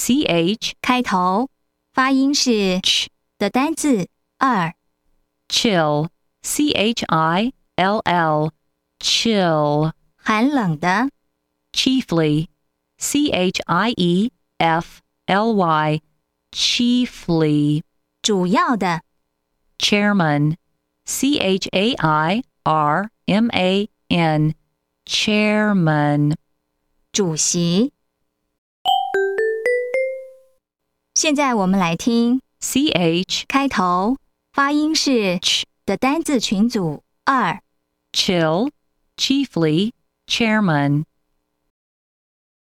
ch 开头，发音是 ch 的单字2。 chill chill chill 寒冷的 chiefly chiefly chiefly 主要的 chairman chairman chairman 主席。现在我们来听 ch 开头，发音是 ch 的单字群组2。 chill chiefly chairman